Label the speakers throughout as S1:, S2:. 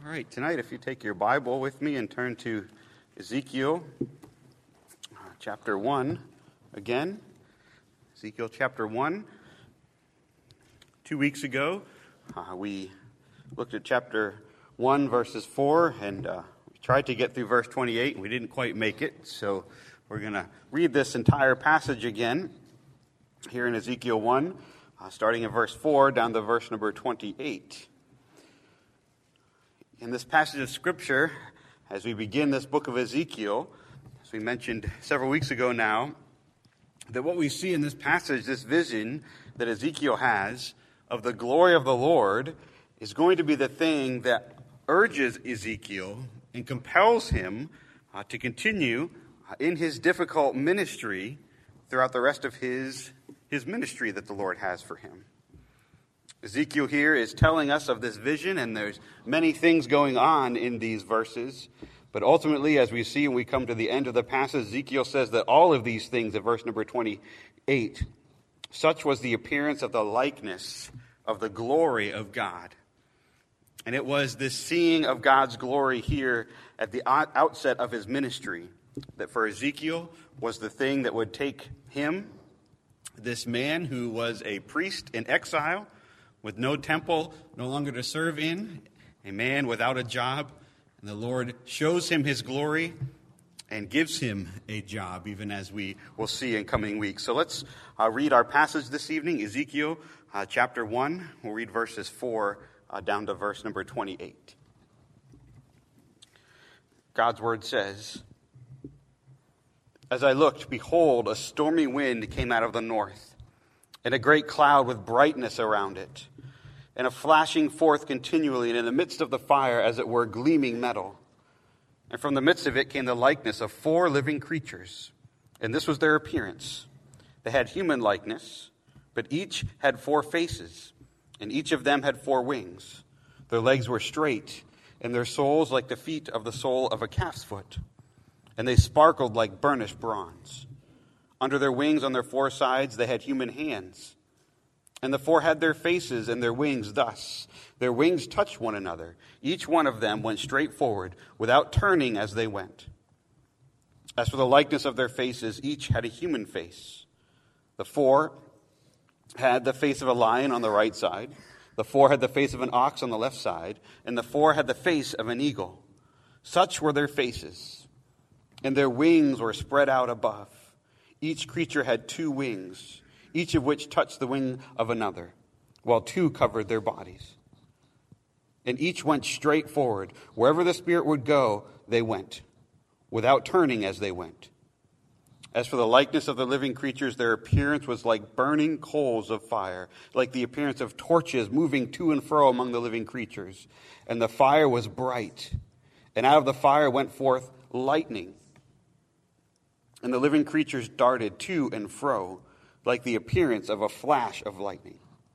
S1: All right, tonight if you take your Bible with me and turn to Ezekiel chapter 1 again. Ezekiel chapter 1. 2 weeks ago, we looked at chapter 1, verses 4, and we tried to get through verse 28, and we didn't quite make it. So we're going to read this entire passage again here in Ezekiel 1, starting in verse 4 down to verse number 28. In this passage of Scripture, as we begin this book of Ezekiel, as we mentioned several weeks ago now, that what we see in this passage, this vision that Ezekiel has of the glory of the Lord, is going to be the thing that urges Ezekiel and compels him to continue in his difficult ministry throughout the rest of his ministry that the Lord has for him. Ezekiel here is telling us of this vision, and there's many things going on in these verses. But ultimately, as we see when we come to the end of the passage, Ezekiel says that all of these things, in verse number 28, such was the appearance of the likeness of the glory of God. And it was this seeing of God's glory here at the outset of his ministry that for Ezekiel was the thing that would take him, this man who was a priest in exile, with no temple, no longer to serve in, a man without a job, and the Lord shows him his glory and gives him a job, even as we will see in coming weeks. So let's read our passage this evening, Ezekiel chapter 1. We'll read verses 4 down to verse number 28. God's word says, "As I looked, behold, a stormy wind came out of the north, and a great cloud with brightness around it, and a flashing forth continually, and in the midst of the fire, as it were, gleaming metal. And from the midst of it came the likeness of 4 living creatures, and this was their appearance. They had human likeness, but each had 4 faces, and each of them had 4 wings. Their legs were straight, and their soles like the feet of the sole of a calf's foot, and they sparkled like burnished bronze. Under their wings on their 4 sides they had human hands, and the 4 had their faces and their wings thus. Their wings touched one another. Each one of them went straight forward, without turning as they went. As for the likeness of their faces, each had a human face. The 4 had the face of a lion on the right side, the 4 had the face of an ox on the left side, and the 4 had the face of an eagle. Such were their faces, and their wings were spread out above. Each creature had 2 wings, each of which touched the wing of another, while 2 covered their bodies. And each went straight forward. Wherever the Spirit would go, they went, without turning as they went. As for the likeness of the living creatures, their appearance was like burning coals of fire, like the appearance of torches moving to and fro among the living creatures. And the fire was bright, and out of the fire went forth lightning. And the living creatures darted to and fro, like the appearance of a flash of lightning.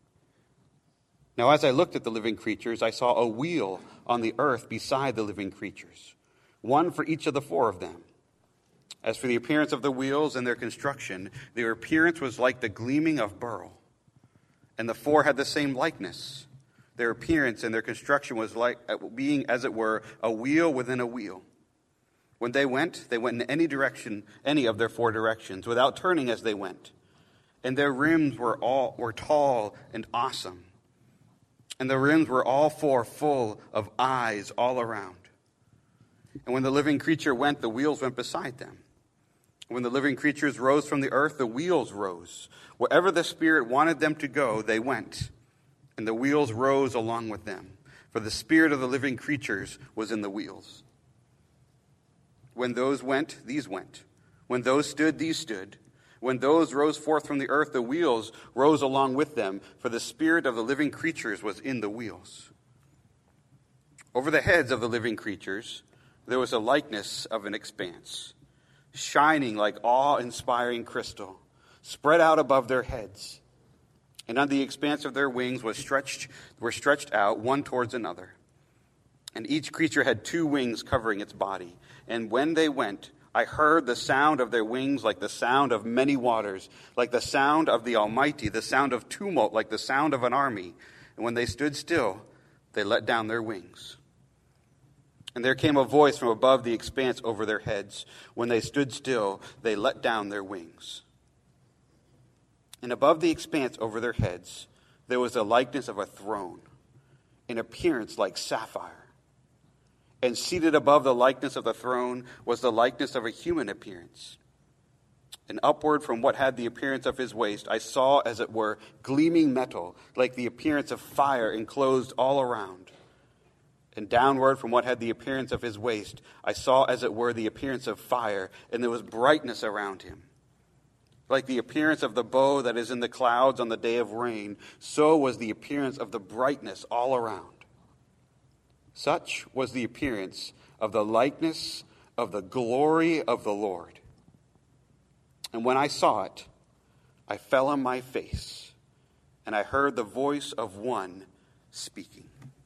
S1: Now as I looked at the living creatures, I saw a wheel on the earth beside the living creatures, one for each of the 4 of them. As for the appearance of the wheels and their construction, their appearance was like the gleaming of beryl. And the 4 had the same likeness. Their appearance and their construction was like being, as it were, a wheel within a wheel. When they went in any direction, any of their 4 directions, without turning as they went. And their rims were tall and awesome. And the rims were all 4 full of eyes all around. And when the living creature went, the wheels went beside them. When the living creatures rose from the earth, the wheels rose. Wherever the Spirit wanted them to go, they went. And the wheels rose along with them. For the spirit of the living creatures was in the wheels. When those went, these went. When those stood, these stood. When those rose forth from the earth, the wheels rose along with them, for the spirit of the living creatures was in the wheels. Over the heads of the living creatures, there was a likeness of an expanse, shining like awe-inspiring crystal, spread out above their heads. And on the expanse of their wings were stretched out one towards another. And each creature had 2 wings covering its body. And when they went, I heard the sound of their wings like the sound of many waters, like the sound of the Almighty, the sound of tumult, like the sound of an army. And when they stood still, they let down their wings. And there came a voice from above the expanse over their heads. When they stood still, they let down their wings. And above the expanse over their heads, there was the likeness of a throne, in appearance like sapphire. And seated above the likeness of the throne was the likeness of a human appearance. And upward from what had the appearance of his waist, I saw, as it were, gleaming metal, like the appearance of fire enclosed all around. And downward from what had the appearance of his waist, I saw, as it were, the appearance of fire, and there was brightness around him. Like the appearance of the bow that is in the clouds on the day of rain, so was the appearance of the brightness all around. Such was the appearance of the likeness of the glory of the Lord. And when I saw it, I fell on my face, and I heard the voice of one speaking.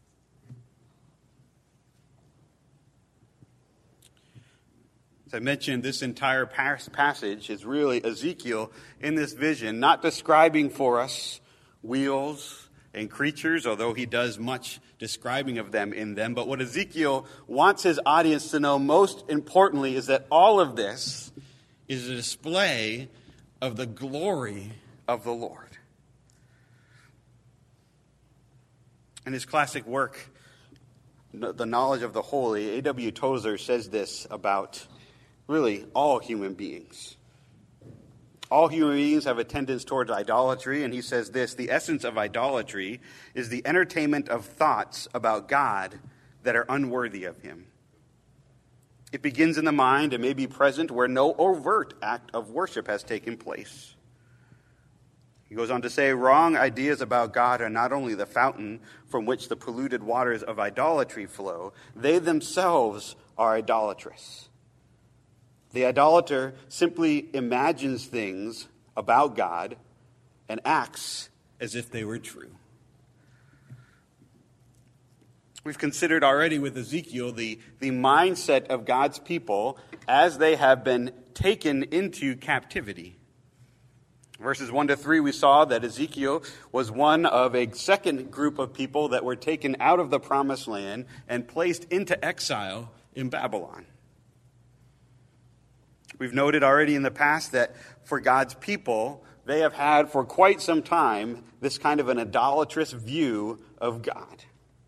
S1: As I mentioned, this entire passage is really Ezekiel in this vision, not describing for us wheels and creatures, although he does much describing of them in them. But what Ezekiel wants his audience to know most importantly is that all of this is a display of the glory of the Lord. In his classic work, The Knowledge of the Holy, A.W. Tozer says this about really all human beings. All human beings have a tendency towards idolatry, and he says this: the essence of idolatry is the entertainment of thoughts about God that are unworthy of him. It begins in the mind and may be present where no overt act of worship has taken place. He goes on to say, wrong ideas about God are not only the fountain from which the polluted waters of idolatry flow, they themselves are idolatrous. The idolater simply imagines things about God and acts as if they were true. We've considered already with Ezekiel the mindset of God's people as they have been taken into captivity. Verses 1 to 3, we saw that Ezekiel was one of a second group of people that were taken out of the promised land and placed into exile in Babylon. We've noted already in the past that for God's people, they have had for quite some time this kind of an idolatrous view of God.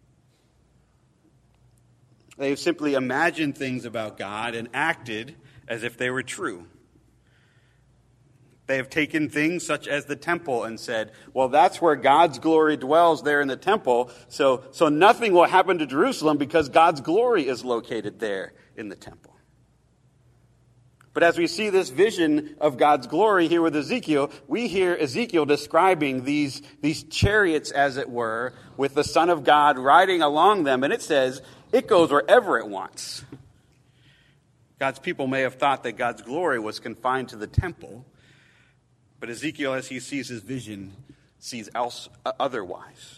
S1: They have simply imagined things about God and acted as if they were true. They have taken things such as the temple and said, well, that's where God's glory dwells there in the temple, so nothing will happen to Jerusalem because God's glory is located there in the temple. But as we see this vision of God's glory here with Ezekiel, we hear Ezekiel describing these chariots, as it were, with the Son of God riding along them, and it says it goes wherever it wants. God's people may have thought that God's glory was confined to the temple, but Ezekiel, as he sees his vision, sees otherwise.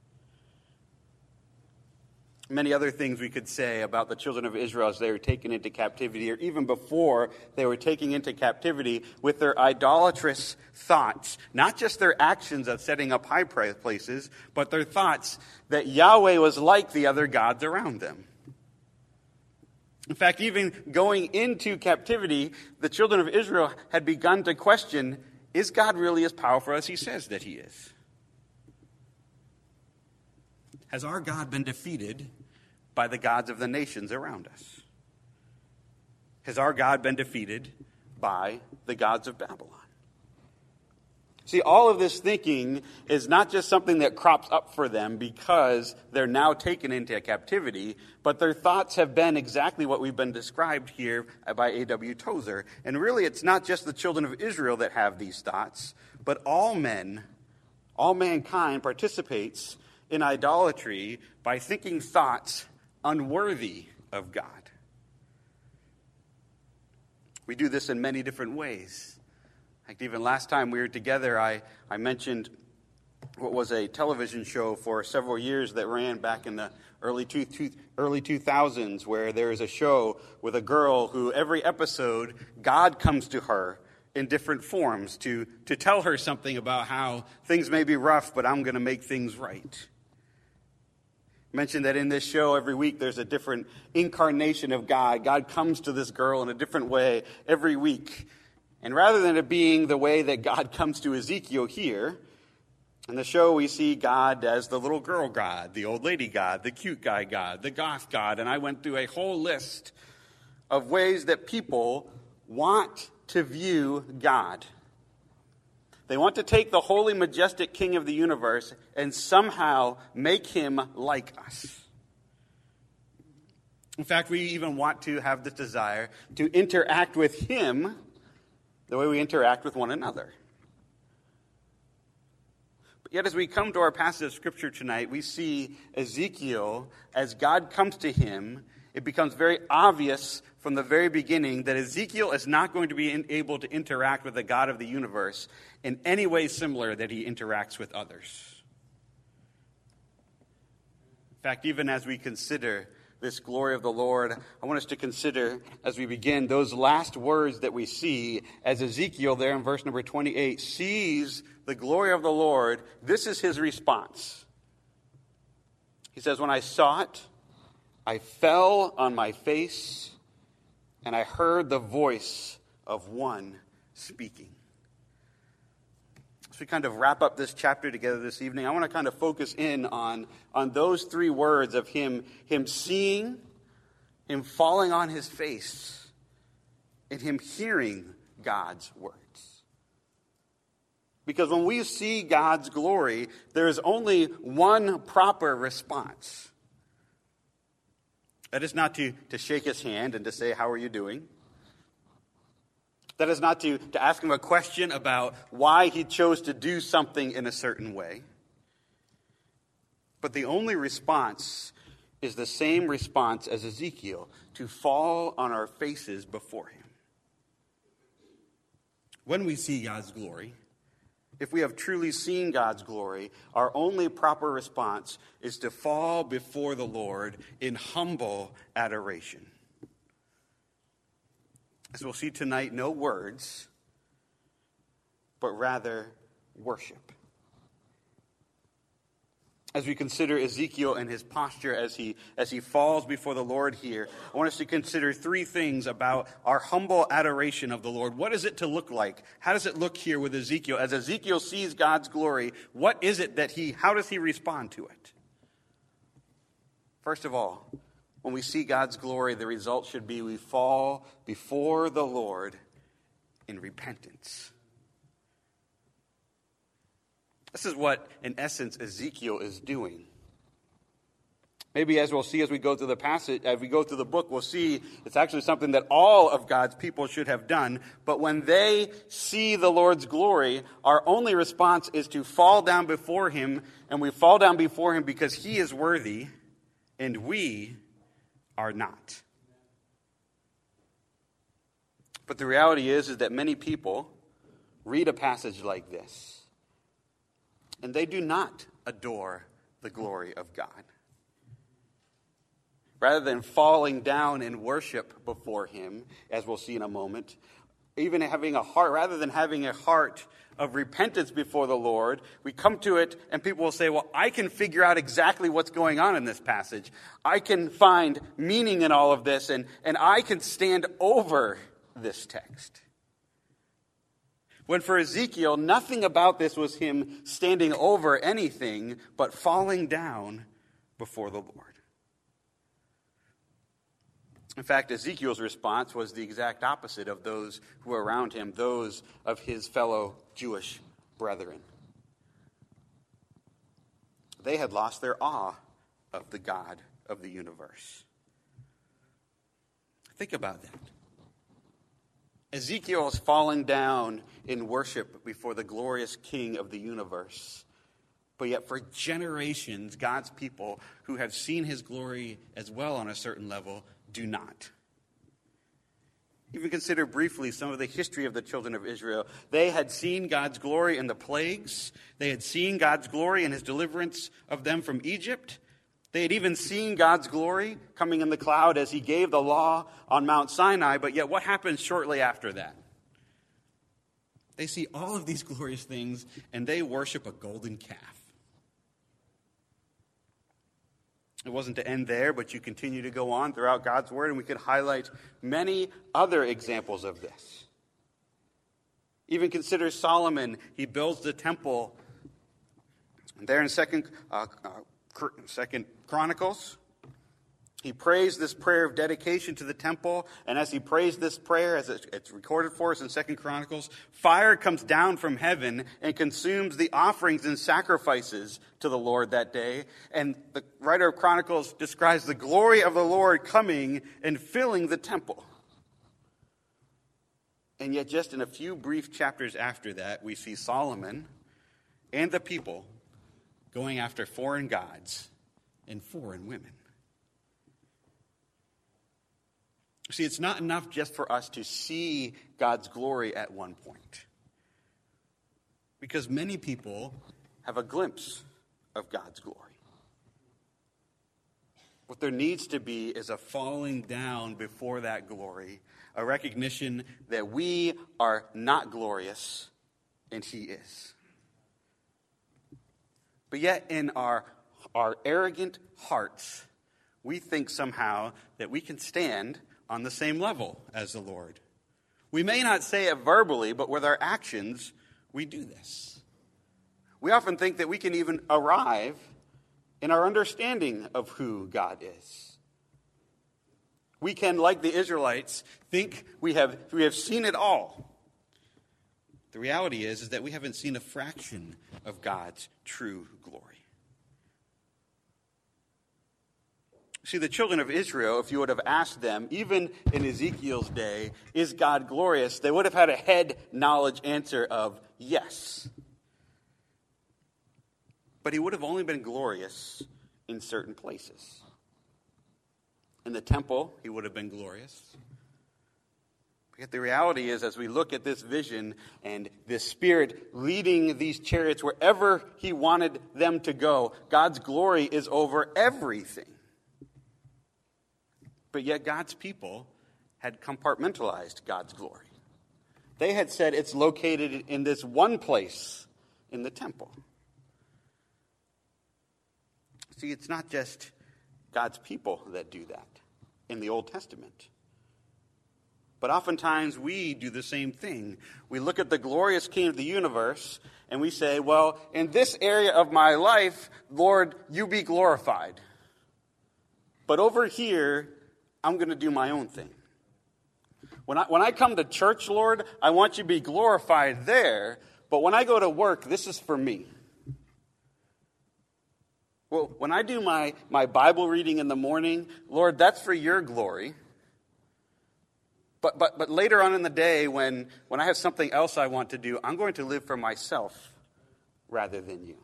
S1: Many other things we could say about the children of Israel as they were taken into captivity, or even before they were taken into captivity, with their idolatrous thoughts. Not just their actions of setting up high places, but their thoughts that Yahweh was like the other gods around them. In fact, even going into captivity, the children of Israel had begun to question, is God really as powerful as he says that he is? Has our God been defeated by the gods of the nations around us? Has our God been defeated by the gods of Babylon? See, all of this thinking is not just something that crops up for them because they're now taken into captivity, but their thoughts have been exactly what we've been described here by A.W. Tozer. And really, it's not just the children of Israel that have these thoughts, but all mankind participates in idolatry by thinking thoughts unworthy of God. We do this in many different ways. In fact, even last time we were together, I mentioned what was a television show for several years that ran back in the early 2000s, where there is a show with a girl who every episode, God comes to her in different forms to tell her something about how things may be rough, but I'm going to make things right. I mentioned that in this show every week there's a different incarnation of God. God comes to this girl in a different way every week. And rather than it being the way that God comes to Ezekiel here, in the show we see God as the little girl God, the old lady God, the cute guy God, the goth God. And I went through a whole list of ways that people want to view God. They want to take the holy, majestic King of the universe and somehow make him like us. In fact, we even want to have this desire to interact with him the way we interact with one another. But yet as we come to our passage of Scripture tonight, we see Ezekiel, as God comes to him, it becomes very obvious from the very beginning that Ezekiel is not going to be able to interact with the God of the universe in any way similar that he interacts with others. In fact, even as we consider this glory of the Lord, I want us to consider, as we begin, those last words that we see as Ezekiel there in verse number 28 sees the glory of the Lord. This is his response. He says, "When I saw it, I fell on my face, and I heard the voice of one speaking." As we kind of wrap up this chapter together this evening, I want to kind of focus in on those three words of him seeing, him falling on his face, and him hearing God's words. Because when we see God's glory, there is only one proper response. That is not to shake his hand and to say, "How are you doing?" That is not to ask him a question about why he chose to do something in a certain way. But the only response is the same response as Ezekiel, to fall on our faces before him. When we see God's glory, if we have truly seen God's glory, our only proper response is to fall before the Lord in humble adoration. As we'll see tonight, no words, but rather worship. As we consider Ezekiel and his posture as he falls before the Lord here, I want us to consider three things about our humble adoration of the Lord. What is it to look like? How does it look here with Ezekiel? As Ezekiel sees God's glory, what is it how does he respond to it? First of all, when we see God's glory, the result should be we fall before the Lord in repentance. This is what, in essence, Ezekiel is doing. Maybe as we'll see as we go through the passage, as we go through the book, we'll see it's actually something that all of God's people should have done. But when they see the Lord's glory, our only response is to fall down before him. And we fall down before him because he is worthy and we are not. But the reality is that many people read a passage like this and they do not adore the glory of God. Rather than falling down in worship before him, as we'll see in a moment, even having a heart, rather than having a heart of repentance before the Lord, we come to it and people will say, well, I can figure out exactly what's going on in this passage. I can find meaning in all of this, and I can stand over this text. When for Ezekiel, nothing about this was him standing over anything, but falling down before the Lord. In fact, Ezekiel's response was the exact opposite of those who were around him, those of his fellow Jewish brethren. They had lost their awe of the God of the universe. Think about that. Ezekiel is falling down in worship before the glorious King of the universe. But yet for generations, God's people who have seen his glory as well on a certain level do not. Even consider briefly some of the history of the children of Israel. They had seen God's glory in the plagues. They had seen God's glory in his deliverance of them from Egypt. They had even seen God's glory coming in the cloud as he gave the law on Mount Sinai. But yet what happens shortly after that? They see all of these glorious things and they worship a golden calf. It wasn't to end there, but you continue to go on throughout God's word, and we could highlight many other examples of this. Even consider Solomon. He builds the temple. There in Second Chronicles, he prays this prayer of dedication to the temple, and as he prays this prayer, as it's recorded for us in 2 Chronicles, fire comes down from heaven and consumes the offerings and sacrifices to the Lord that day. And the writer of Chronicles describes the glory of the Lord coming and filling the temple. And yet just in a few brief chapters after that, we see Solomon and the people going after foreign gods and foreign women. See, it's not enough just for us to see God's glory at one point. Because many people have a glimpse of God's glory. What there needs to be is a falling down before that glory, a recognition that we are not glorious and He is. But yet in our arrogant hearts, we think somehow that we can stand on the same level as the Lord. We may not say it verbally, but with our actions, we do this. We often think that we can even arrive in our understanding of who God is. We can, like the Israelites, think we have seen it all. The reality is that we haven't seen a fraction of God's true glory. See, the children of Israel, if you would have asked them, even in Ezekiel's day, is God glorious? They would have had a head knowledge answer of yes. But He would have only been glorious in certain places. In the temple, He would have been glorious. Yet the reality is, as we look at this vision and this Spirit leading these chariots wherever He wanted them to go, God's glory is over everything. But yet God's people had compartmentalized God's glory. They had said it's located in this one place in the temple. See, it's not just God's people that do that in the Old Testament. But oftentimes we do the same thing. We look at the glorious King of the universe and we say, well, in this area of my life, Lord, you be glorified. But over here, I'm going to do my own thing. When I come to church, Lord, I want you to be glorified there. But when I go to work, this is for me. Well, when I do my Bible reading in the morning, Lord, that's for your glory. But later on in the day, when I have something else I want to do, I'm going to live for myself rather than you.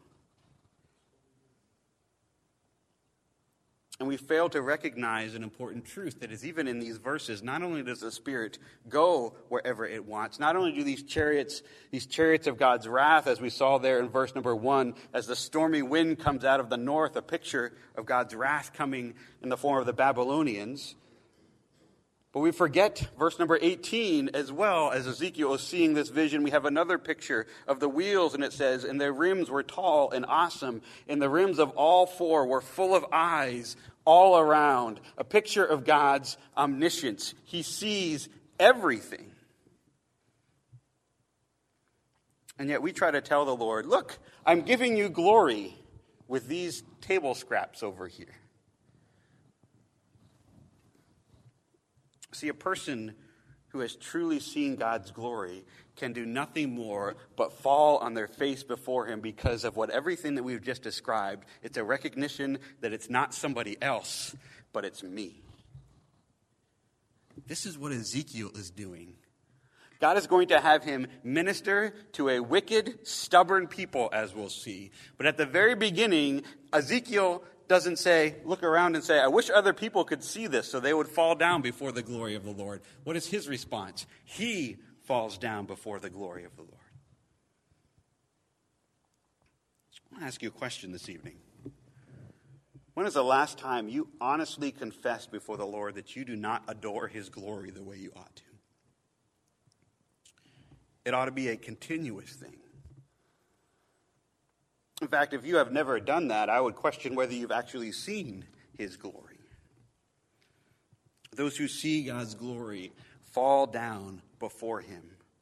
S1: And we fail to recognize an important truth that is even in these verses. Not only does the Spirit go wherever it wants, not only do these chariots of God's wrath, as we saw there in verse number 1, as the stormy wind comes out of the north, a picture of God's wrath coming in the form of the Babylonians. But we forget verse number 18 as well. As Ezekiel is seeing this vision, we have another picture of the wheels, and it says, and their rims were tall and awesome, and the rims of all four were full of eyes all around. A picture of God's omniscience. He sees everything. And yet we try to tell the Lord, look, I'm giving you glory with these table scraps over here. See, a person who has truly seen God's glory can do nothing more but fall on their face before Him because of everything that we've just described. It's a recognition that it's not somebody else, but it's me. This is what Ezekiel is doing. God is going to have him minister to a wicked, stubborn people, as we'll see. But at the very beginning, Ezekiel doesn't look around and say, I wish other people could see this so they would fall down before the glory of the Lord. What is his response? He falls down before the glory of the Lord. I want to ask you a question this evening. When is the last time you honestly confessed before the Lord that you do not adore His glory the way you ought to? It ought to be a continuous thing. In fact, if you have never done that, I would question whether you've actually seen his glory. Those who see God's glory fall down before him.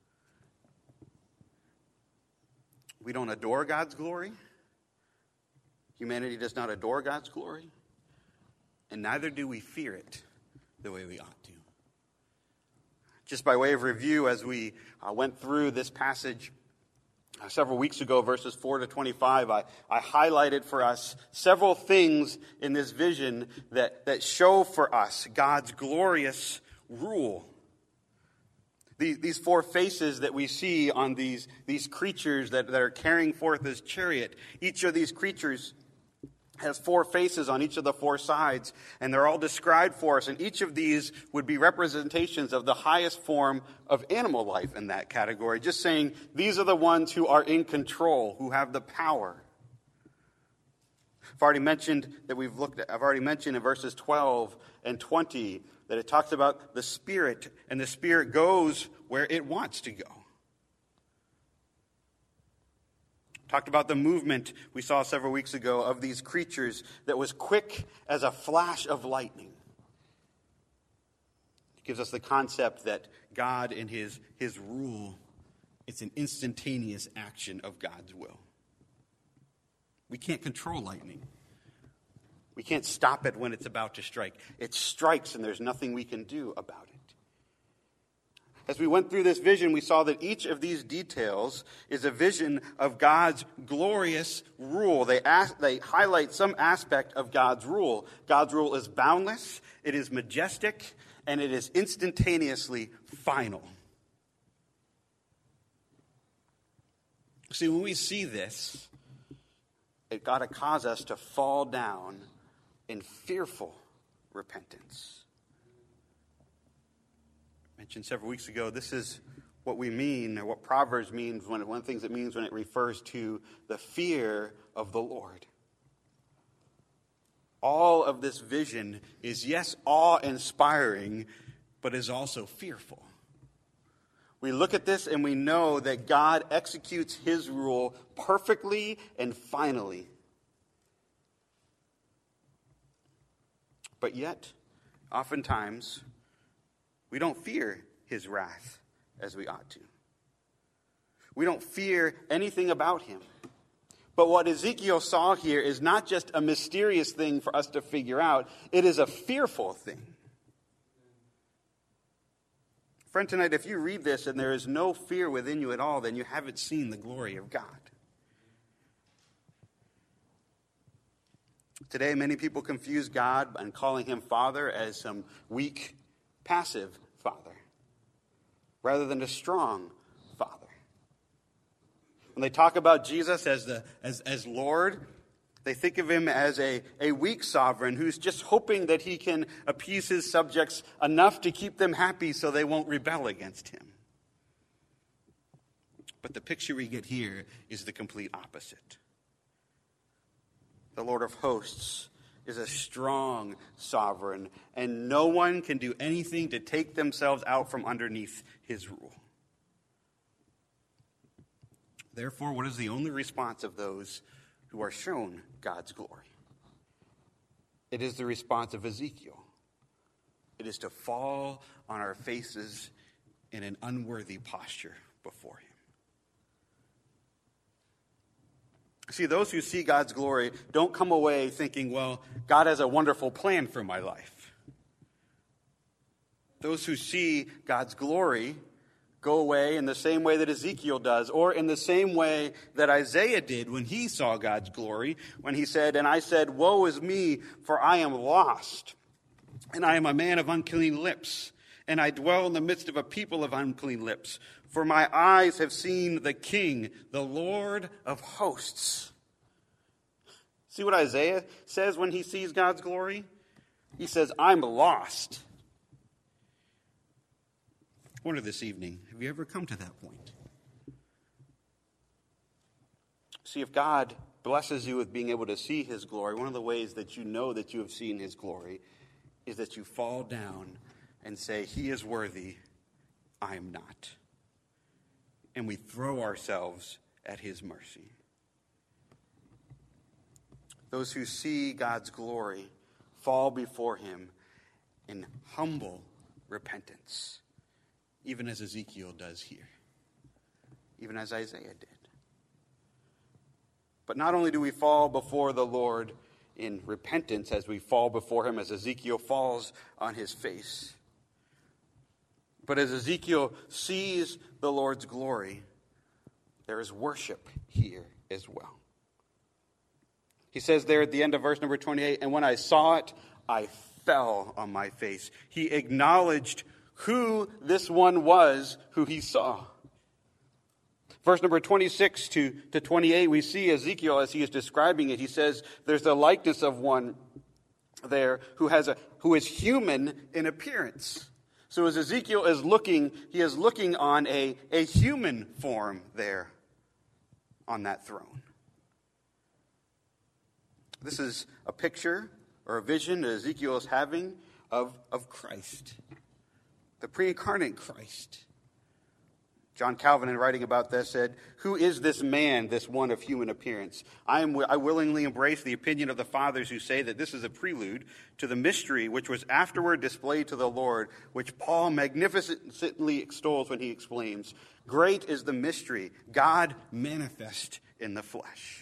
S1: We don't adore God's glory. Humanity does not adore God's glory. And neither do we fear it the way we ought to. Just by way of review, as we went through this passage several weeks ago, verses 4 to 25, I highlighted for us several things in this vision that show for us God's glorious rule. These four faces that we see on these creatures that are carrying forth this chariot, each of these creatures has four faces on each of the four sides, and they're all described for us, and each of these would be representations of the highest form of animal life in that category, just saying these are the ones who are in control, who have the power. I've already mentioned in verses 12 and 20 that it talks about the Spirit, and the Spirit goes where it wants to go. Talked about the movement we saw several weeks ago of these creatures that was quick as a flash of lightning. It gives us the concept that God in his rule, it's an instantaneous action of God's will. We can't control lightning. We can't stop it when it's about to strike. It strikes and there's nothing we can do about it. As we went through this vision, we saw that each of these details is a vision of God's glorious rule. They highlight some aspect of God's rule. God's rule is boundless, it is majestic, and it is instantaneously final. See, when we see this, it got to cause us to fall down in fearful repentance. Mentioned several weeks ago, this is what we mean, or what Proverbs means, one of the things it means when it refers to the fear of the Lord. All of this vision is, yes, awe-inspiring, but is also fearful. We look at this and we know that God executes his rule perfectly and finally. But yet, oftentimes, we don't fear his wrath as we ought to. We don't fear anything about him. But what Ezekiel saw here is not just a mysterious thing for us to figure out. It is a fearful thing. Friend, tonight, if you read this and there is no fear within you at all, then you haven't seen the glory of God. Today, many people confuse God and calling him Father as some weak, passive Father, rather than a strong Father. When they talk about Jesus as Lord, they think of him as a weak sovereign who's just hoping that he can appease his subjects enough to keep them happy so they won't rebel against him. But the picture we get here is the complete opposite. The Lord of hosts is a strong sovereign, and no one can do anything to take themselves out from underneath his rule. Therefore, what is the only response of those who are shown God's glory? It is the response of Ezekiel. It is to fall on our faces in an unworthy posture before him. See, those who see God's glory don't come away thinking, well, God has a wonderful plan for my life. Those who see God's glory go away in the same way that Ezekiel does, or in the same way that Isaiah did when he saw God's glory, when he said, "And I said, woe is me, for I am lost, and I am a man of unclean lips, and I dwell in the midst of a people of unclean lips. For my eyes have seen the King, the Lord of hosts." See what Isaiah says when he sees God's glory? He says, I'm lost. I wonder this evening, have you ever come to that point? See, if God blesses you with being able to see his glory, one of the ways that you know that you have seen his glory is that you fall down and say, he is worthy, I am not. And we throw ourselves at his mercy. Those who see God's glory fall before him in humble repentance, even as Ezekiel does here, even as Isaiah did. But not only do we fall before the Lord in repentance as we fall before him, as Ezekiel falls on his face, but as Ezekiel sees the Lord's glory, there is worship here as well. He says there at the end of verse number 28, and when I saw it, I fell on my face. He acknowledged who this one was who he saw. Verse number 26 to 28, we see Ezekiel as he is describing it. He says there's the likeness of one there who is human in appearance. So as Ezekiel is looking, he is looking on a human form there on that throne. This is a picture or a vision that Ezekiel is having of Christ, the pre-incarnate Christ. John Calvin, in writing about this, said, "Who is this man, this one of human appearance? I willingly embrace the opinion of the fathers who say that this is a prelude to the mystery which was afterward displayed to the Lord, which Paul magnificently extols when he exclaims, 'Great is the mystery, God manifest in the flesh.'"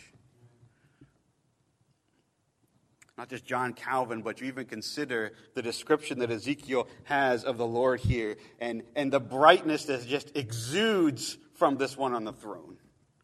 S1: Not just John Calvin, but you even consider the description that Ezekiel has of the Lord here and the brightness that just exudes from this one on the throne.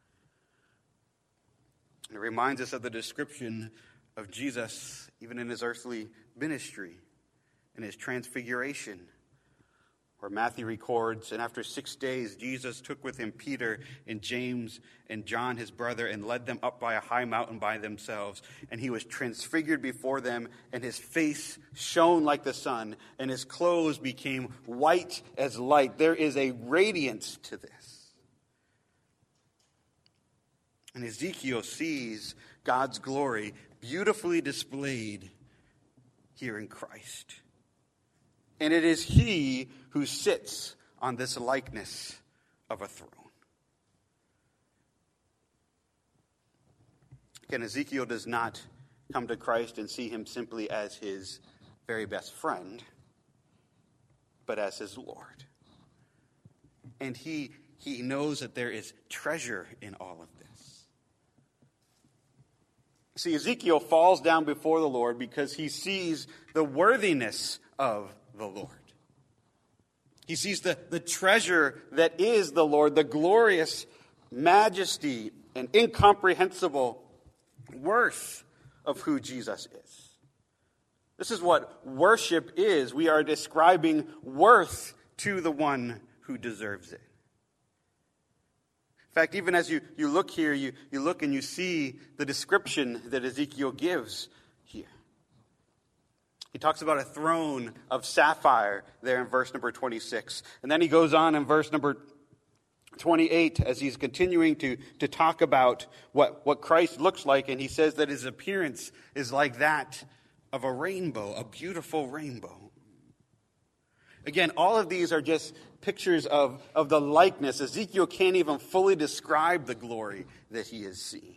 S1: It reminds us of the description of Jesus, even in his earthly ministry, in his transfiguration, where Matthew records, and after 6 days, Jesus took with him Peter and James and John, his brother, and led them up by a high mountain by themselves. And he was transfigured before them, and his face shone like the sun, and his clothes became white as light. There is a radiance to this. And Ezekiel sees God's glory beautifully displayed here in Christ. And it is he who sits on this likeness of a throne. Again, Ezekiel does not come to Christ and see him simply as his very best friend, but as his Lord. And he knows that there is treasure in all of this. See, Ezekiel falls down before the Lord because he sees the worthiness of the Lord. He sees the treasure that is the Lord, the glorious majesty and incomprehensible worth of who Jesus is. This is what worship is. We are describing worth to the one who deserves it. In fact, even as you look here, you look and you see the description that Ezekiel gives here. He talks about a throne of sapphire there in verse number 26. And then he goes on in verse number 28 as he's continuing to talk about what Christ looks like. And he says that his appearance is like that of a rainbow, a beautiful rainbow. Again, all of these are just pictures of the likeness. Ezekiel can't even fully describe the glory that he has seen.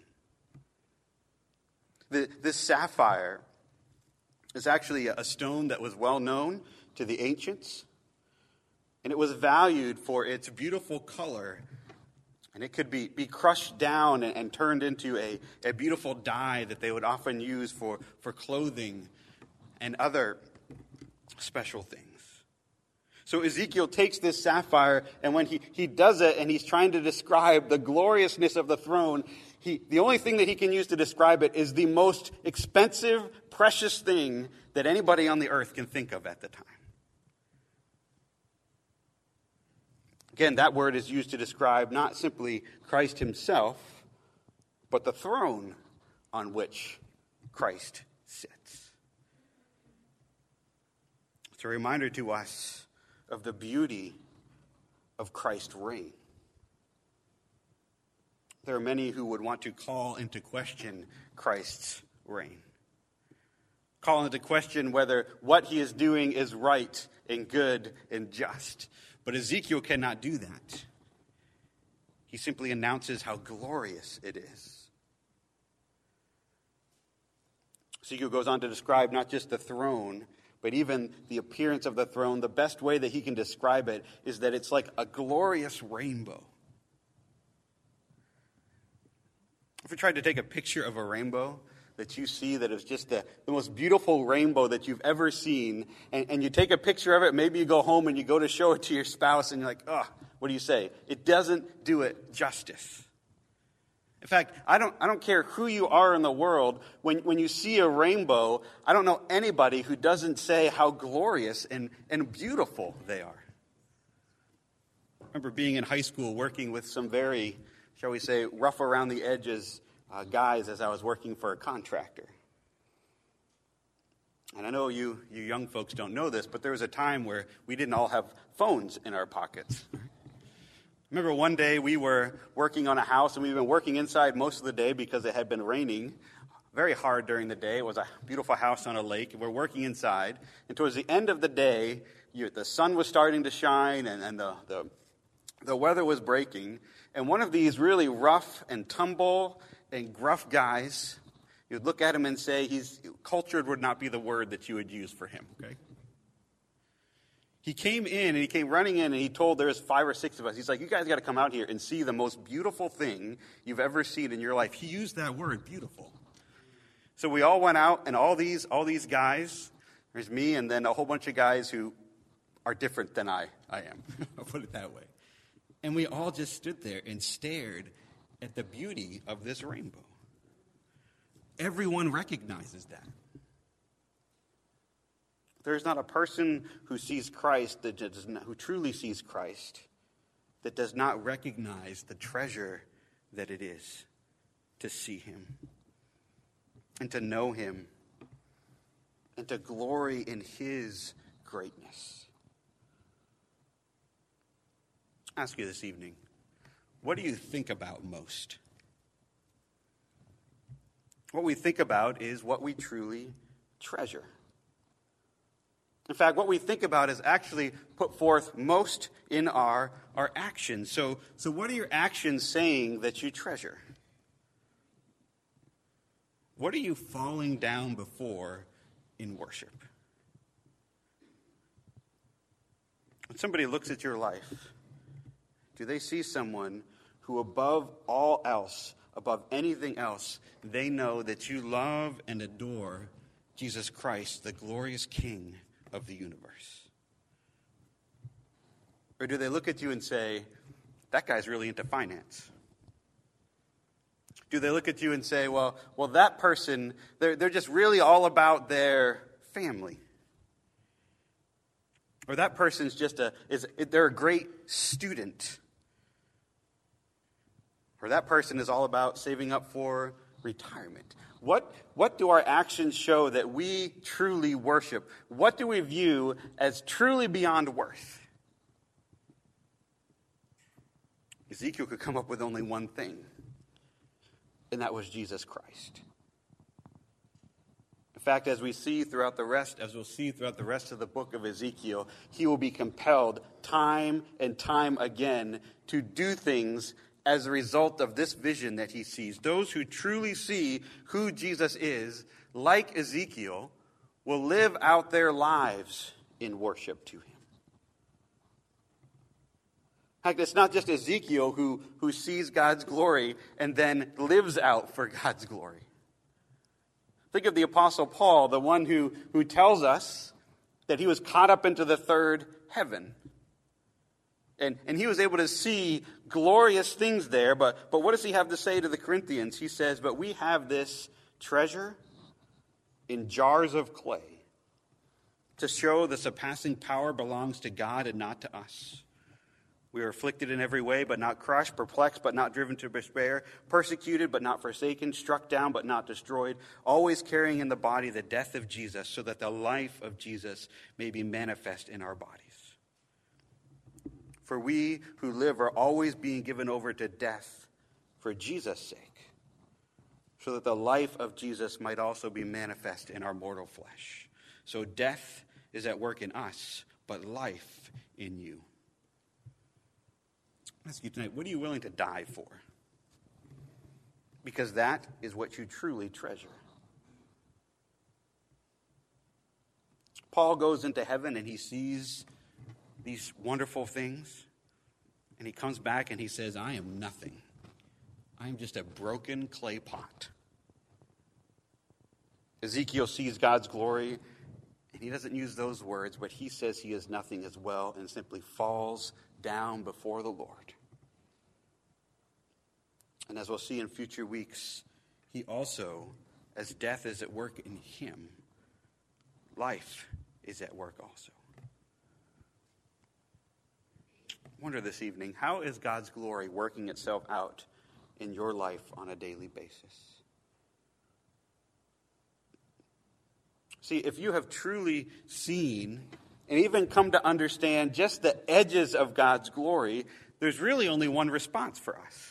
S1: This sapphire is actually a stone that was well known to the ancients. And it was valued for its beautiful color. And it could be crushed down and turned into a beautiful dye that they would often use for clothing and other special things. So Ezekiel takes this sapphire, and when he does it and he's trying to describe the gloriousness of the throne, the only thing that he can use to describe it is the most expensive, precious thing that anybody on the earth can think of at the time. Again, that word is used to describe not simply Christ himself, but the throne on which Christ sits. It's a reminder to us of the beauty of Christ's reign. There are many who would want to call into question Christ's reign. Call into question whether what he is doing is right and good and just. But Ezekiel cannot do that. He simply announces how glorious it is. Ezekiel goes on to describe not just the throne, but even the appearance of the throne. The best way that he can describe it is that it's like a glorious rainbow. If you tried to take a picture of a rainbow that you see that is just the most beautiful rainbow that you've ever seen, and you take a picture of it, maybe you go home and you go to show it to your spouse, and you're like, what do you say? It doesn't do it justice. In fact, I don't care who you are in the world. When you see a rainbow, I don't know anybody who doesn't say how glorious and beautiful they are. I remember being in high school working with some very, shall we say, rough around the edges guys as I was working for a contractor. And I know you young folks don't know this, but there was a time where we didn't all have phones in our pockets. I remember one day we were working on a house, and we've been working inside most of the day because it had been raining very hard during the day. It was a beautiful house on a lake, and we're working inside. And towards the end of the day, the sun was starting to shine, and the weather was breaking. And one of these really rough and tumble and gruff guys, you'd look at him and say, cultured would not be the word that you would use for him, okay? He came in, and he came running in, and he told there's 5 or 6 of us. He's like, you guys got to come out here and see the most beautiful thing you've ever seen in your life. He used that word, beautiful. So we all went out, and all these guys, there's me and then a whole bunch of guys who are different than I am. I'll put it that way. And we all just stood there and stared at the beauty of this rainbow. Everyone recognizes that. There's not a person who sees Christ who truly sees Christ that does not recognize the treasure that it is to see him and to know him and to glory in his greatness. I ask you this evening, what do you think about most? What we think about is what we truly treasure. In fact, what we think about is actually put forth most in our actions. So what are your actions saying that you treasure? What are you falling down before in worship? When somebody looks at your life, do they see someone who above all else, above anything else, they know that you love and adore Jesus Christ, the glorious King of the universe? Or do they look at you and say, that guy's really into finance? Do they look at you and say, well, that person, they're just really all about their family? Or that person's they're a great student? Or that person is all about saving up for retirement? What do our actions show that we truly worship? What do we view as truly beyond worth? Ezekiel could come up with only one thing, and that was Jesus Christ. In fact, as we'll see throughout the rest of the book of Ezekiel, he will be compelled time and time again to do things as a result of this vision that he sees. Those who truly see who Jesus is, like Ezekiel, will live out their lives in worship to him. In fact, it's not just Ezekiel who sees God's glory and then lives out for God's glory. Think of the Apostle Paul, the one who tells us that he was caught up into the third heaven. And he was able to see glorious things there, but what does he have to say to the Corinthians? He says, but we have this treasure in jars of clay to show the surpassing power belongs to God and not to us. We are afflicted in every way, but not crushed, perplexed, but not driven to despair, persecuted, but not forsaken, struck down, but not destroyed, always carrying in the body the death of Jesus, so that the life of Jesus may be manifest in our bodies. For we who live are always being given over to death for Jesus' sake, so that the life of Jesus might also be manifest in our mortal flesh. So death is at work in us, but life in you. I ask you tonight, what are you willing to die for? Because that is what you truly treasure. Paul goes into heaven and he sees these wonderful things. And he comes back and he says, I am nothing. I am just a broken clay pot. Ezekiel sees God's glory, and he doesn't use those words, but he says he is nothing as well and simply falls down before the Lord. And as we'll see in future weeks, he also, as death is at work in him, life is at work also. I wonder this evening, how is God's glory working itself out in your life on a daily basis? See, if you have truly seen and even come to understand just the edges of God's glory, there's really only one response for us.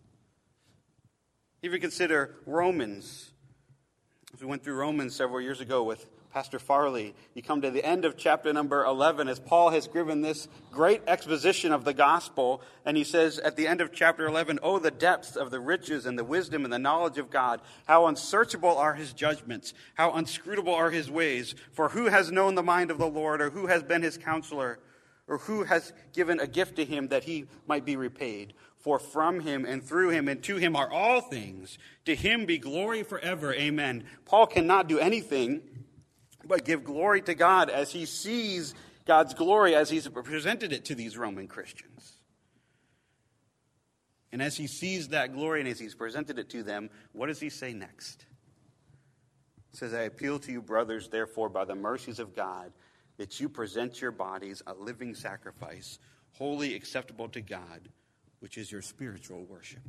S1: Even consider Romans. As we went through Romans several years ago with Pastor Farley, you come to the end of chapter number 11 as Paul has given this great exposition of the gospel. And he says at the end of chapter 11, oh, the depths of the riches and the wisdom and the knowledge of God. How unsearchable are his judgments. How inscrutable are his ways. For who has known the mind of the Lord, or who has been his counselor, or who has given a gift to him that he might be repaid? For from him and through him and to him are all things. To him be glory forever. Amen. Paul cannot do anything but give glory to God as he sees God's glory as he's presented it to these Roman Christians. And as he sees that glory and as he's presented it to them, what does he say next? He says, I appeal to you, brothers, therefore, by the mercies of God, that you present your bodies a living sacrifice, wholly acceptable to God, which is your spiritual worship.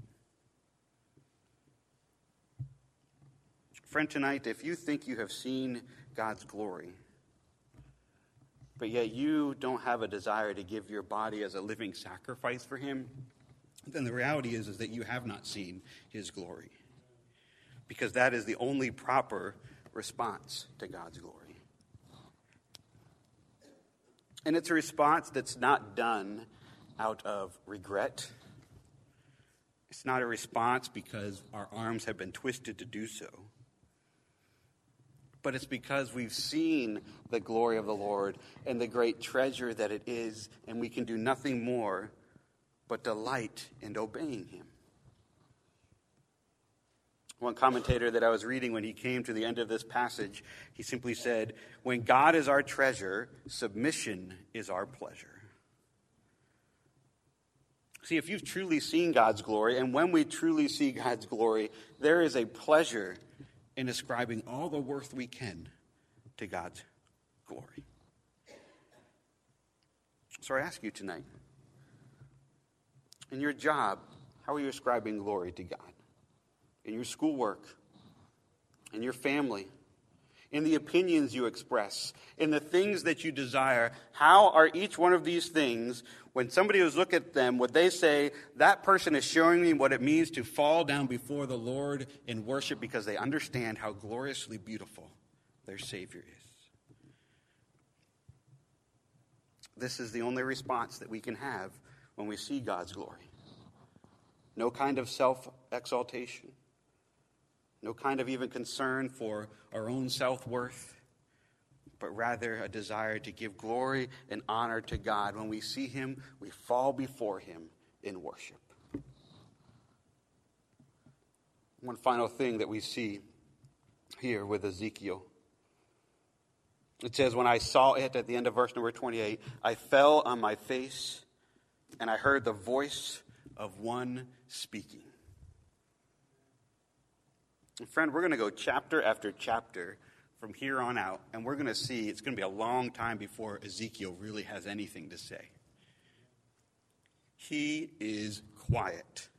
S1: Friend, tonight, if you think you have seen God's glory, but yet you don't have a desire to give your body as a living sacrifice for him, then the reality is that you have not seen his glory. Because that is the only proper response to God's glory. And it's a response that's not done out of regret. It's not a response because our arms have been twisted to do so. But it's because we've seen the glory of the Lord and the great treasure that it is, and we can do nothing more but delight in obeying him. One commentator that I was reading when he came to the end of this passage, he simply said, when God is our treasure, submission is our pleasure. See, if you've truly seen God's glory, and when we truly see God's glory, there is a pleasure in ascribing all the worth we can to God's glory. So I ask you tonight, in your job, how are you ascribing glory to God? In your schoolwork, in your family, in the opinions you express, in the things that you desire, how are each one of these things, when somebody was looking at them, would they say, that person is showing me what it means to fall down before the Lord in worship because they understand how gloriously beautiful their Savior is? This is the only response that we can have when we see God's glory. No kind of self-exaltation. No kind of even concern for our own self-worth, but rather a desire to give glory and honor to God. When we see him, we fall before him in worship. One final thing that we see here with Ezekiel. It says, when I saw it at the end of verse number 28, I fell on my face and I heard the voice of one speaking. And friend, we're going to go chapter after chapter from here on out, and we're going to see it's going to be a long time before Ezekiel really has anything to say. He is quiet.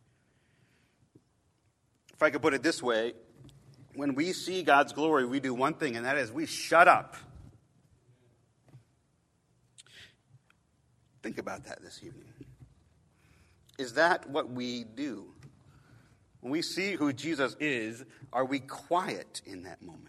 S1: If I could put it this way, when we see God's glory, we do one thing, and that is we shut up. Think about that this evening. Is that what we do? When we see who Jesus is, are we quiet in that moment?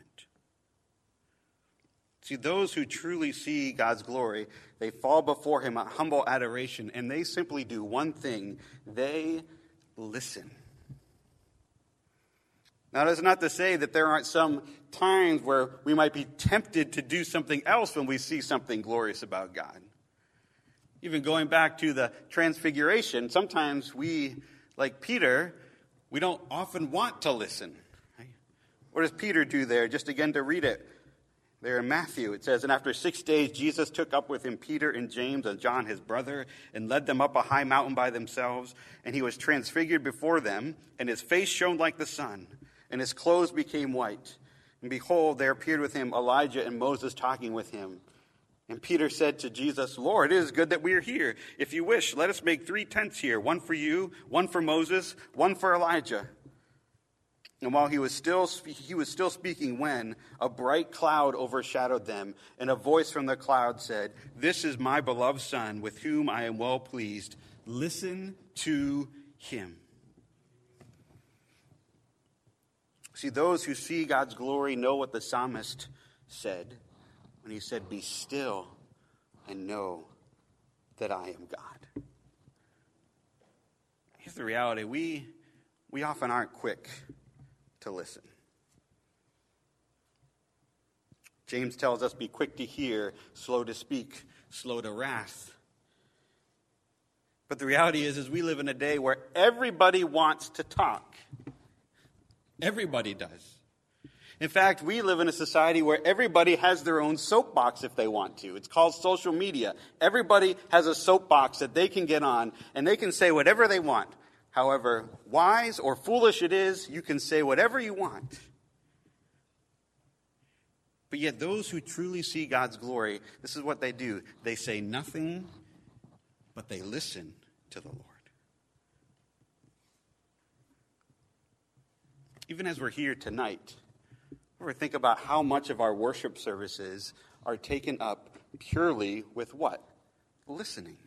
S1: See, those who truly see God's glory, they fall before him in humble adoration, and they simply do one thing. They listen. Now, that's not to say that there aren't some times where we might be tempted to do something else when we see something glorious about God. Even going back to the transfiguration, sometimes we, like Peter, we don't often want to listen. Right? What does Peter do there? Just again to read it. There in Matthew, it says, "And after 6 days, Jesus took up with him Peter and James and John his brother, and led them up a high mountain by themselves. And he was transfigured before them, and his face shone like the sun, and his clothes became white. And behold, there appeared with him Elijah and Moses talking with him. And Peter said to Jesus, 'Lord, it is good that we are here. If you wish, let us make 3 tents here, one for you, one for Moses, one for Elijah.' And while he was still speaking when a bright cloud overshadowed them, and a voice from the cloud said, 'This is my beloved Son, with whom I am well pleased. Listen to him.'" See, those who see God's glory know what the psalmist said when he said, "Be still and know that I am God." Here's the reality. We often aren't quick to listen. James tells us, "Be quick to hear, slow to speak, slow to wrath." But the reality is we live in a day where everybody wants to talk. Everybody does. In fact, we live in a society where everybody has their own soapbox if they want to. It's called social media. Everybody has a soapbox that they can get on, and they can say whatever they want. However wise or foolish it is, you can say whatever you want. But yet those who truly see God's glory, this is what they do. They say nothing, but they listen to the Lord. Even as we're here tonight, ever think about how much of our worship services are taken up purely with what? Listening.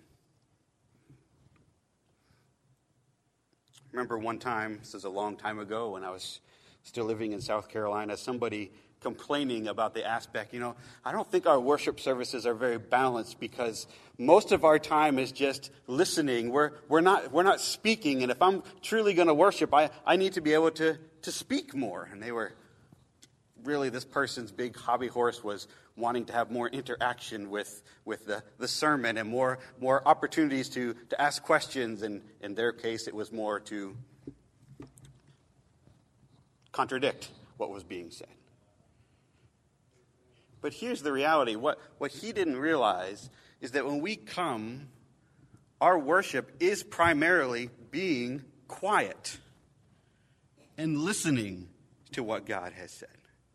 S1: I remember one time, this is a long time ago, when I was still living in South Carolina, somebody complaining about the aspect, I don't think our worship services are very balanced because most of our time is just listening. We're not speaking, and if I'm truly going to worship, I need to be able to speak more. And they were really, this person's big hobby horse was wanting to have more interaction with the sermon and more opportunities to ask questions. And in their case, it was more to contradict what was being said. But here's the reality. What he didn't realize is that when we come, our worship is primarily being quiet and listening to what God has said.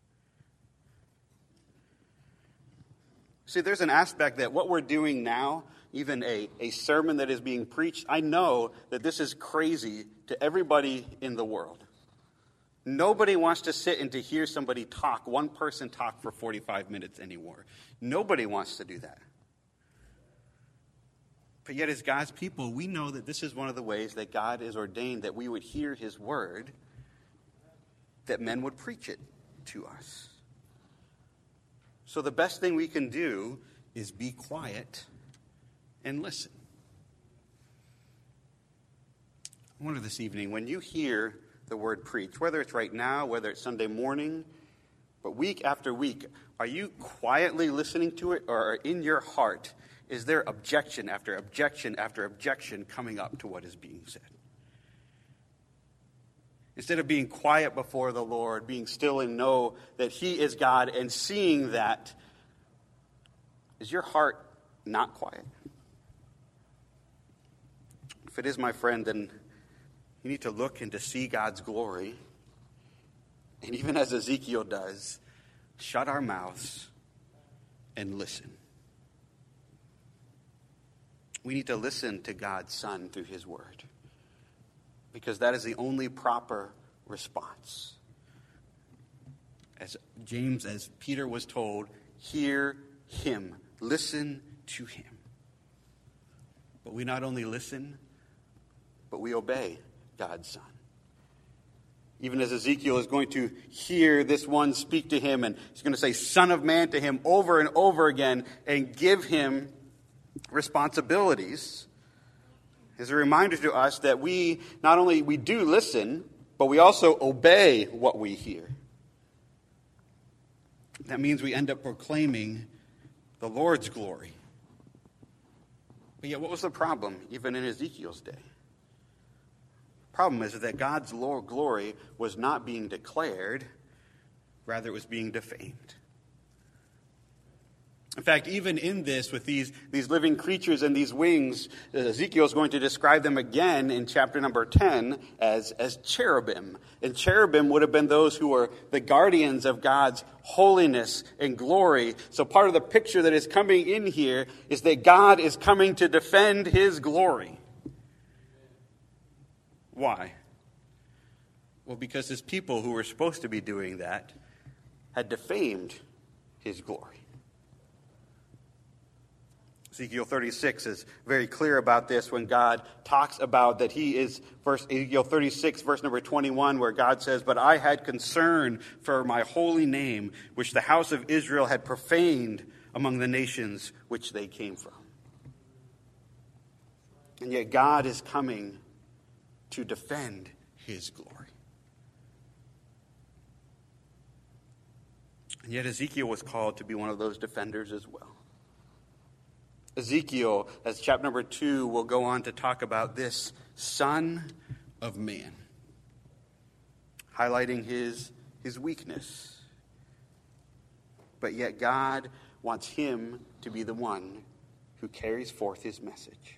S1: See, there's an aspect that what we're doing now, even a sermon that is being preached, I know that this is crazy to everybody in the world. Nobody wants to sit and to hear somebody talk, one person talk for 45 minutes anymore. Nobody wants to do that. But yet as God's people, we know that this is one of the ways that God has ordained that we would hear his word, that men would preach it to us. So the best thing we can do is be quiet and listen. I wonder this evening, when you hear the word preached, whether it's right now, whether it's Sunday morning, but week after week, are you quietly listening to it, or in your heart, is there objection after objection after objection coming up to what is being said? Instead of being quiet before the Lord, being still and know that he is God and seeing that, is your heart not quiet? If it is, my friend, then you need to look and to see God's glory. And even as Ezekiel does, shut our mouths and listen. We need to listen to God's Son through his word, because that is the only proper response. As Peter was told, hear him, listen to him. But we not only listen, but we obey God's Son. Even as Ezekiel is going to hear this one speak to him, and he's going to say, Son of Man, to him over and over again, and give him responsibilities, is a reminder to us that we do listen, but we also obey what we hear. That means we end up proclaiming the Lord's glory. But yet, what was the problem, even in Ezekiel's day? The problem is that God's glory was not being declared, rather it was being defamed. In fact, even in this, with these living creatures and these wings, Ezekiel is going to describe them again in chapter number 10 as cherubim. And cherubim would have been those who were the guardians of God's holiness and glory. So part of the picture that is coming in here is that God is coming to defend his glory. Why? Well, because his people who were supposed to be doing that had defamed his glory. Ezekiel 36 is very clear about this when God talks about that he is, Ezekiel 36, verse number 21, where God says, "But I had concern for my holy name, which the house of Israel had profaned among the nations which they came from." And yet God is coming to defend his glory. And yet Ezekiel was called to be one of those defenders as well. Ezekiel, as chapter number 2, will go on to talk about this Son of Man, highlighting his weakness. But yet God wants him to be the one who carries forth his message.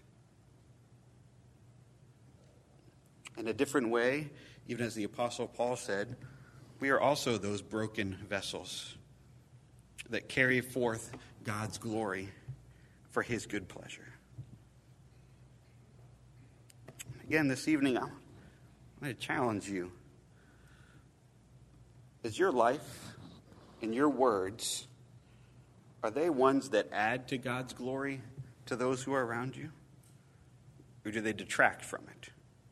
S1: In a different way, even as the Apostle Paul said, we are also those broken vessels that carry forth God's glory for his good pleasure. Again, this evening, I'm going to challenge you. Is your life and your words, are they ones that add to God's glory to those who are around you? Or do they detract from it?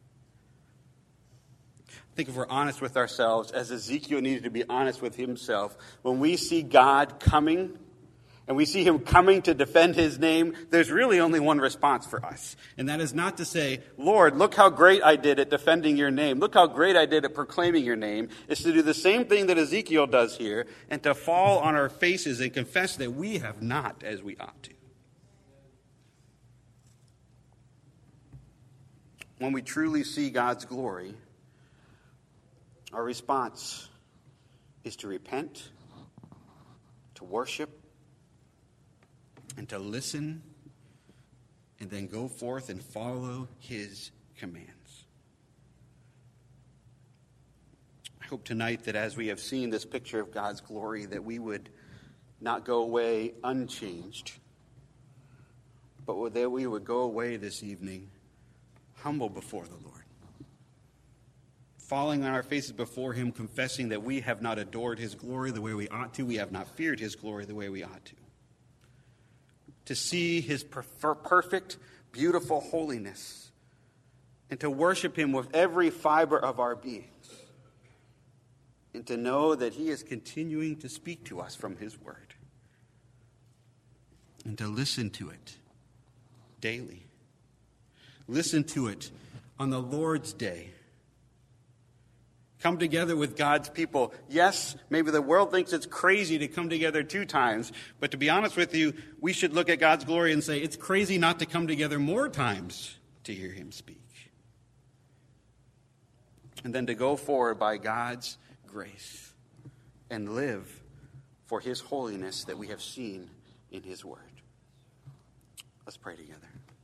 S1: I think if we're honest with ourselves, as Ezekiel needed to be honest with himself, when we see God coming, and we see him coming to defend his name, there's really only one response for us. And that is not to say, "Lord, look how great I did at defending your name. Look how great I did at proclaiming your name." It's to do the same thing that Ezekiel does here, and to fall on our faces and confess that we have not as we ought to. When we truly see God's glory, our response is to repent, to worship, and to listen, and then go forth and follow his commands. I hope tonight that as we have seen this picture of God's glory, that we would not go away unchanged, but that we would go away this evening humble before the Lord, falling on our faces before him, confessing that we have not adored his glory the way we ought to, we have not feared his glory the way we ought to see his perfect, beautiful holiness, and to worship him with every fiber of our beings, and to know that he is continuing to speak to us from his word, and to listen to it daily. Listen to it on the Lord's day. Come together with God's people. Yes, maybe the world thinks it's crazy to come together 2 times, but to be honest with you, we should look at God's glory and say it's crazy not to come together more times to hear him speak. And then to go forward by God's grace and live for his holiness that we have seen in his word. Let's pray together.